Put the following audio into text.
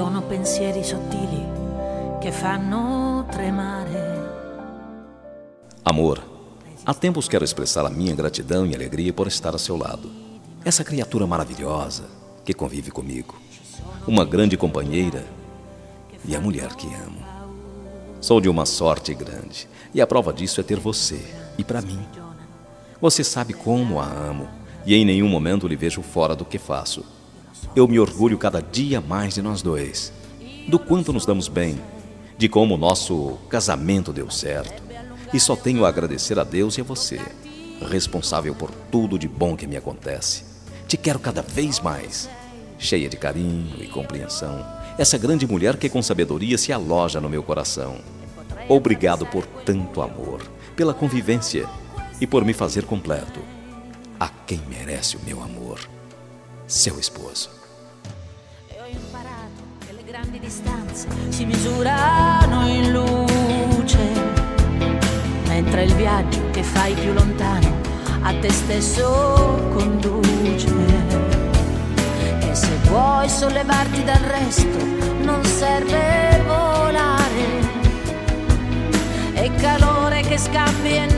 sono pensieri sottili che fanno tremare. Amor, há tempos quero expressar a minha gratidão e alegria por estar a seu lado. Essa criatura maravilhosa que convive comigo. Uma grande companheira e a mulher que amo. Sou de uma sorte grande e a prova disso é ter você e para mim. Você sabe como a amo e em nenhum momento lhe vejo fora do que faço. Eu me orgulho cada dia mais de nós dois, do quanto nos damos bem, de como o nosso casamento deu certo. E só tenho a agradecer a Deus e a você, responsável por tudo de bom que me acontece. Te quero cada vez mais, cheia de carinho e compreensão. Essa grande mulher que com sabedoria se aloja no meu coração. Obrigado por tanto amor, pela convivência e por me fazer completo. A quem merece o meu amor, seu esposo. E ho imparato che le grandi distanze si misurano in luce, mentre il viaggio che fai più lontano a te stesso conduce. E se vuoi sollevarti dal resto non serve volare, è calore che scambi e